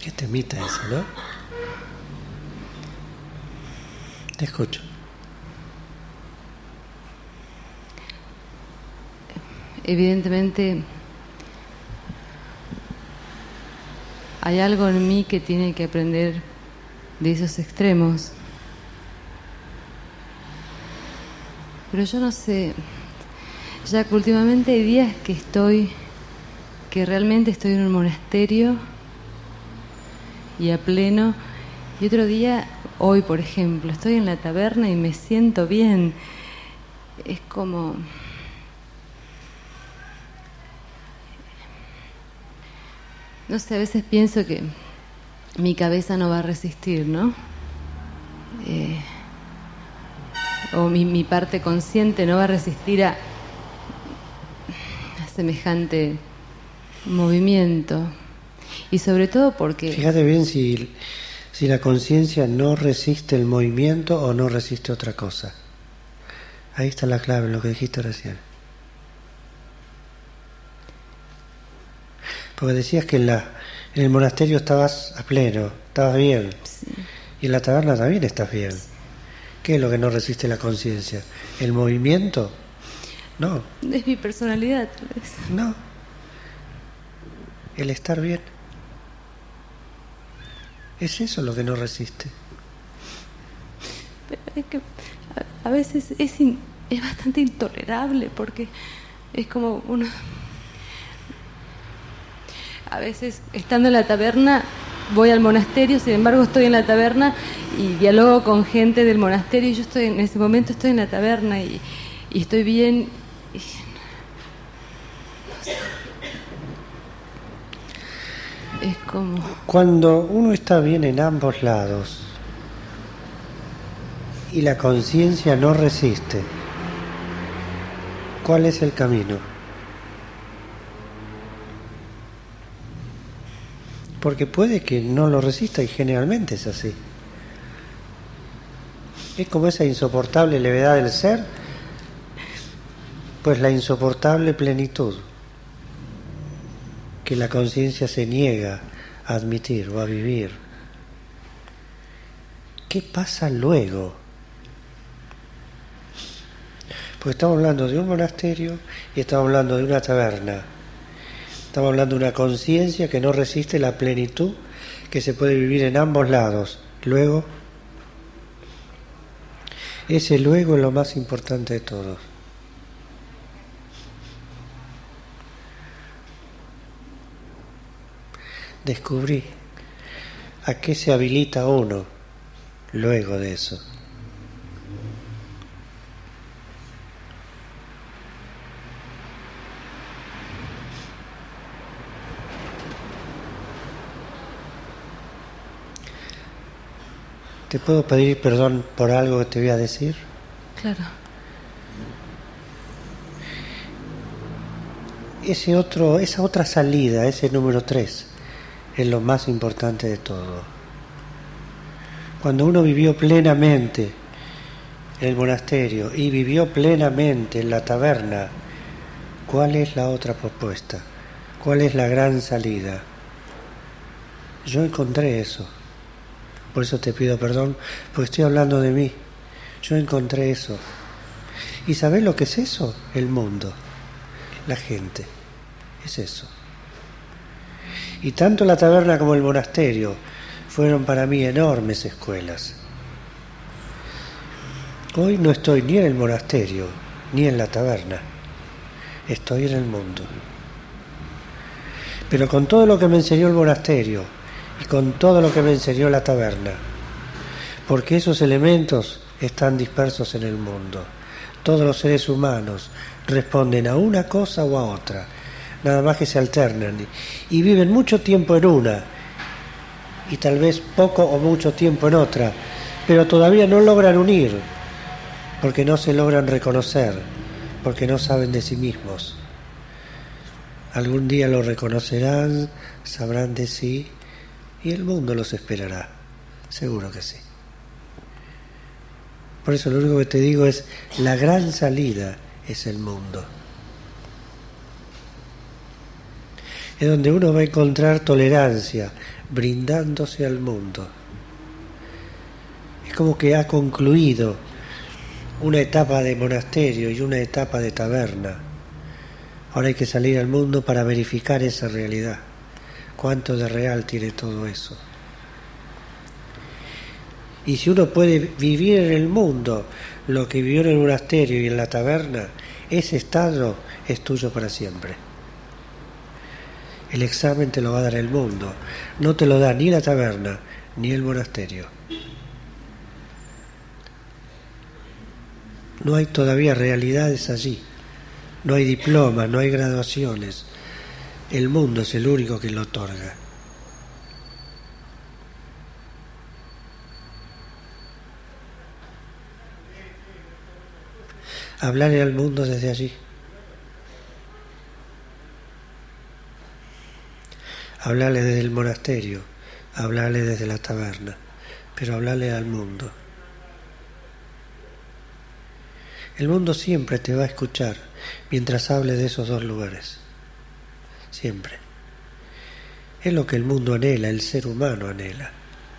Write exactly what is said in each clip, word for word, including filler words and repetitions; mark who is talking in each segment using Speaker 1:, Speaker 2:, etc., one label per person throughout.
Speaker 1: Qué temita eso, ¿no? Te escucho.
Speaker 2: Evidentemente hay algo en mí que tiene que aprender de esos extremos. Pero yo no sé, ya que últimamente hay días que estoy, que realmente estoy en un monasterio y a pleno, y otro día, hoy por ejemplo, estoy en la taberna y me siento bien. Es como... No sé, a veces pienso que mi cabeza no va a resistir, ¿no? Eh, o mi, mi parte consciente no va a resistir a, a semejante movimiento. Y sobre todo porque...
Speaker 1: Fíjate bien si, si la conciencia no resiste el movimiento o no resiste otra cosa. Ahí está la clave, lo que dijiste recién. Porque decías que en, la, en el monasterio estabas a pleno, estabas bien.
Speaker 2: Sí.
Speaker 1: Y en la taberna también estás bien. Sí. ¿Qué es lo que no resiste la conciencia? ¿El movimiento? No.
Speaker 2: Es mi personalidad, tal vez.
Speaker 1: No. El estar bien. Es eso lo que no resiste.
Speaker 2: Pero es que a, a veces es, in, es bastante intolerable porque es como uno... A veces, estando en la taberna, voy al monasterio, sin embargo estoy en la taberna y dialogo con gente del monasterio y yo estoy en ese momento estoy en la taberna y, y estoy bien. Y, no sé. Es como...
Speaker 1: Cuando uno está bien en ambos lados y la conciencia no resiste, ¿cuál es el camino? Porque puede que no lo resista y generalmente es así. Es como esa insoportable levedad del ser, pues la insoportable plenitud que la conciencia se niega a admitir o a vivir. ¿Qué pasa luego? Pues estamos hablando de un monasterio y estamos hablando de una taberna. Estamos hablando de una conciencia que no resiste la plenitud que se puede vivir en ambos lados. Luego, ese luego es lo más importante de todo. Descubrí a qué se habilita uno luego de eso. ¿Te puedo pedir perdón por algo que te voy a decir?
Speaker 2: Claro.
Speaker 1: Ese otro, esa otra salida, ese número tres, es lo más importante de todo. Cuando uno vivió plenamente en el monasterio y vivió plenamente en la taberna, ¿cuál es la otra propuesta? ¿Cuál es la gran salida? Yo encontré eso. Por eso te pido perdón, porque estoy hablando de mí. Yo encontré eso. ¿Y sabés lo que es eso? El mundo, la gente. Es eso. Y tanto la taberna como el monasterio fueron para mí enormes escuelas. Hoy no estoy ni en el monasterio, ni en la taberna. Estoy en el mundo. Pero con todo lo que me enseñó el monasterio, y con todo lo que me enseñó la taberna, porque esos elementos están dispersos en el mundo. Todos los seres humanos responden a una cosa o a otra, nada más que se alternan, y viven mucho tiempo en una, y tal vez poco o mucho tiempo en otra, pero todavía no logran unir, porque no se logran reconocer, porque no saben de sí mismos. Algún día lo reconocerán, sabrán de sí, y el mundo los esperará, seguro que sí. Por eso lo único que te digo es, la gran salida es el mundo. es donde uno va a encontrar tolerancia, brindándose al mundo. Es como que ha concluido una etapa de monasterio y una etapa de taberna. Ahora hay que salir al mundo para verificar esa realidad. ¿Cuánto de real tiene todo eso? Y si uno puede vivir en el mundo lo que vivió en el monasterio y en la taberna, ese estado es tuyo para siempre. El examen te lo va a dar el mundo, no te lo da ni la taberna ni el monasterio. No hay todavía realidades allí, no hay diplomas, no hay graduaciones. El mundo es el único que lo otorga. Hablarle al mundo desde allí. Hablarle desde el monasterio, hablarle desde la taberna, pero hablarle al mundo. El mundo siempre te va a escuchar mientras hables de esos dos lugares. Siempre. Es lo que el mundo anhela, el ser humano anhela.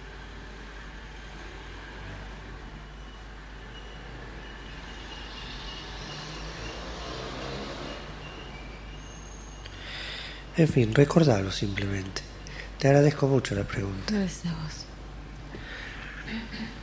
Speaker 1: En fin, recordalo simplemente. Te agradezco mucho la pregunta.
Speaker 2: Gracias a vos.